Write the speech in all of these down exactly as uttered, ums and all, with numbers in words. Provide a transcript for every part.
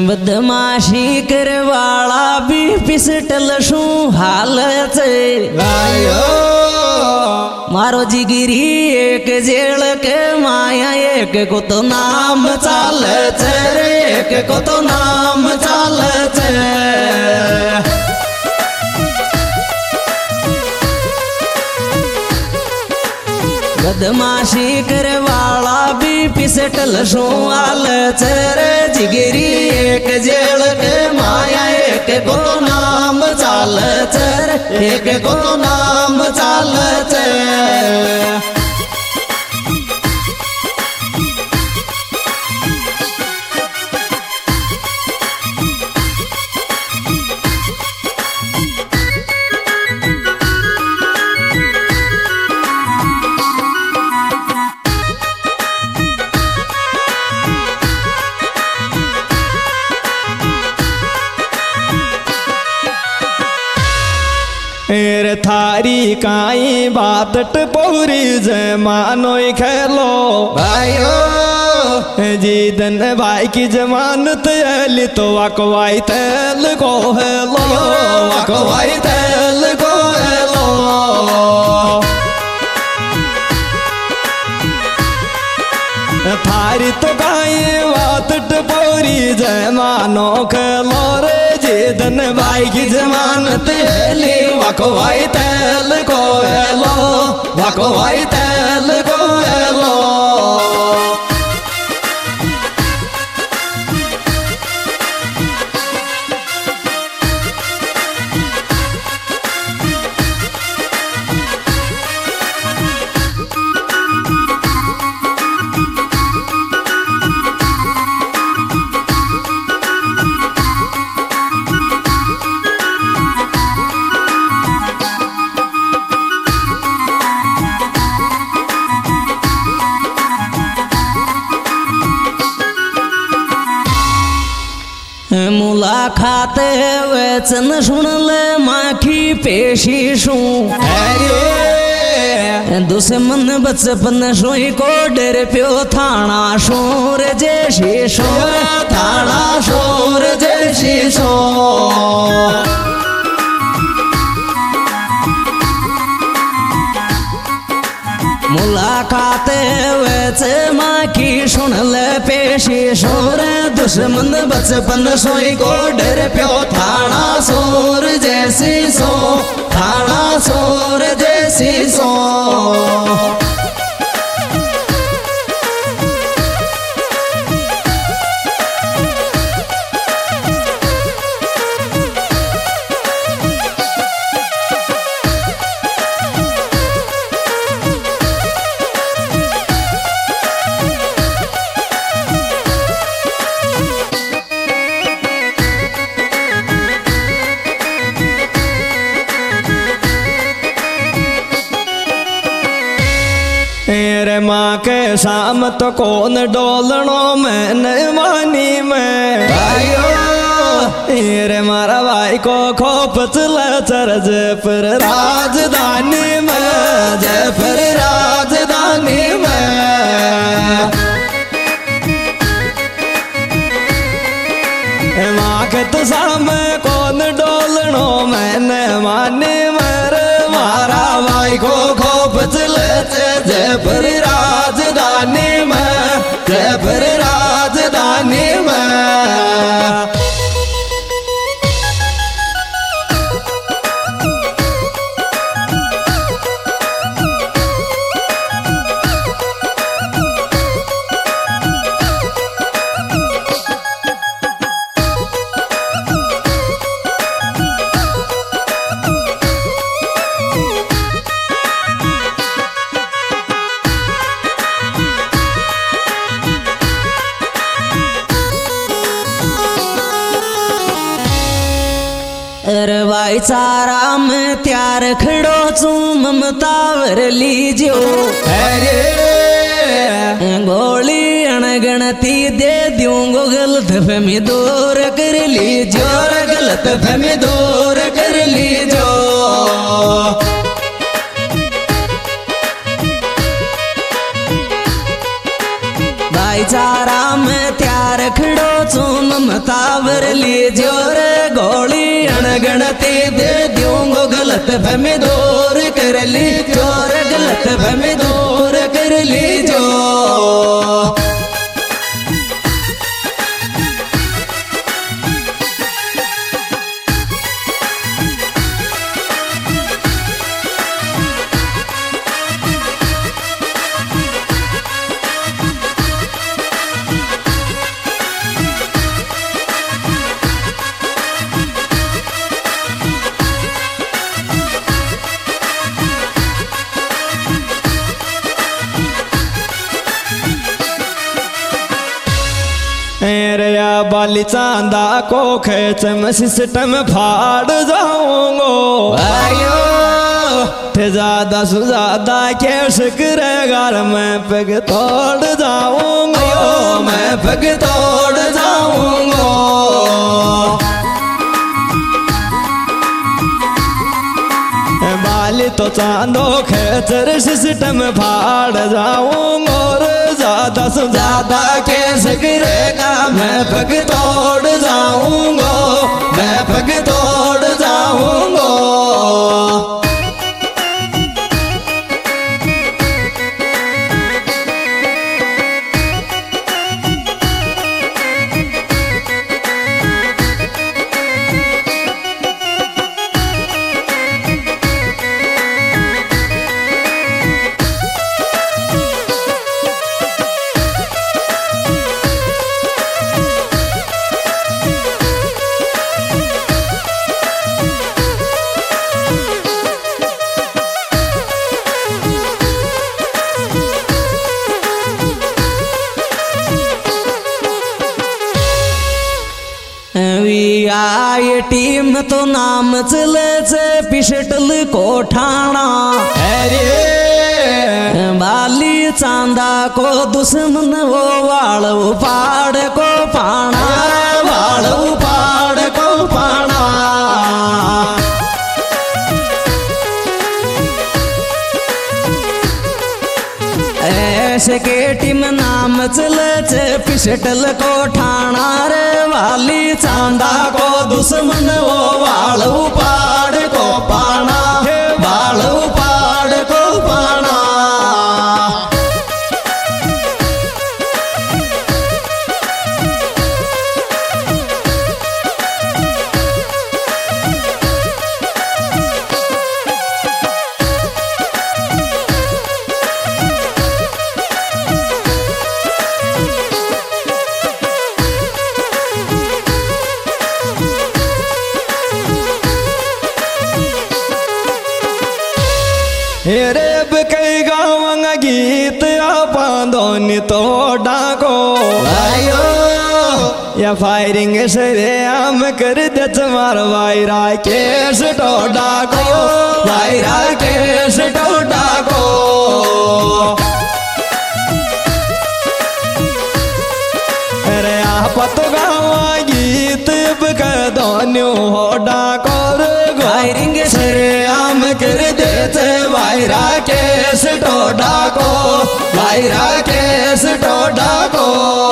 बदमाशी करवाला भी पिस्टल शू हाल मारो जिगिरी एक जेल के माया एक को तो नाम चाल रे एक को तो नाम चाल बदमाशी करवाला भी पिस्टल शू हाल रे जिगिरी एक जेल के माया एक को तो नाम चाल रे एक को तो नाम चाल एर थारी काई बात टपोरी जमानो खेलो भाइयो जी धन भाई की जमानत अली तो वाकवाई तेल को हेलो वाकवाई तेल को हेलो थारी तो काई बात टपोरी जमानो खेलो रे धन भाई की जमानत तेली वाकवाई तेल को हेलो वाकवाई तेल को हेलो मुलाकात वचन सुनल माखी पेशी शू दुश्मन बचपन सोई को डर प्यो थाना शोर जैसी शोर थाना शोर जैसी शो मुलाकात वच माखी सुनल पेशी शोर दुश्मन बचपन सोई को डर प्यो थाना शोर जैसी सो थाना शोर जैसी सो रे माँ के शाम तो कौन डोलनो मैंने मानी मैं रे मारा भाई को खोप चला चर जयपुर राजधानी में जयपुर राजधानी में माँ के तो शाम कौन डोलनो मैंने मानी मेरे मारा भाई को खोप चले जयपुर राजधानी में जयपुर राजधानी में भाईचारा में त्यार खड़ो चू ममता वर लीजो अरे गोली अणगणती दे दूंगो गलत फहमी दूर कर लीजो गलत फहमी दूर कर लीजो भाईचारा में त्यार खड़ो चू ममता सावर लीजियो रे गोली अणगणती दे दूंगो गलत फहमी दूर कर लीजो रे गलत फहमी दूर कर लीजो। रया बाली चांदा को खेच में सिस्टम फाड़ जाऊंगो आयो थे ज्यादा सु ज्यादा कैश करेगार मैं पग तोड़ जाऊंगो मैं पग तोड़ जाऊंगो। बाली तो चांदो खेचर सिस्टम फाड़ जाऊंगो ज्यादा से ज्यादा कैसे गिरेगा मैं पग तोड़ जाऊंगो मैं पग तोड़ जाऊंगो। आए टीम तो नाम चले पिशटल कोठाना अरे बाली चांदा को दुश्मन वो वाल उपाड़ को पाना वाल उपाड़ को पाना। ऐसे के टीम नाम चले पिशटल कोठाना रे वाली चांदा को दुश्मन वो वाल उपाड़ को पाना वाल उपाड़ को पाना। हेरे अब कई गावंगा गीत आपा दोनी तो डाको आयो या फायरिंग सरे आम कर दच मार वायरा केस तो डाको वायरा केस तो डाको। अरे आप तो गावा गीत अब कर दोन्यो हो डाको फायरिंग सरे आम कर देते वायरा केस तो डाको वायरा केस तो डाको।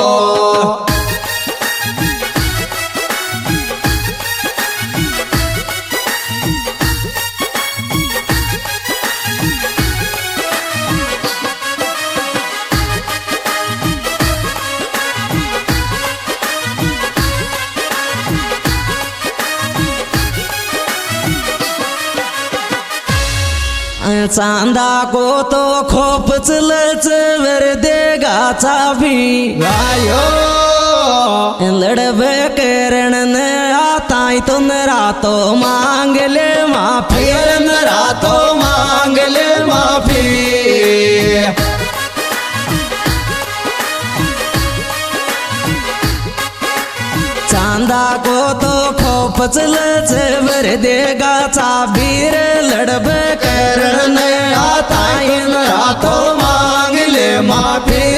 चांदा को तो खोप चलच वर देगा चाबी आयो लड़ब करण ने आता तो नरा तो मांग ले माफी नरा तो मांग ले माफी। चांदा को तो खोप चलच वर देगा चाबीर लड़ब करण आता तो मांग ले माफी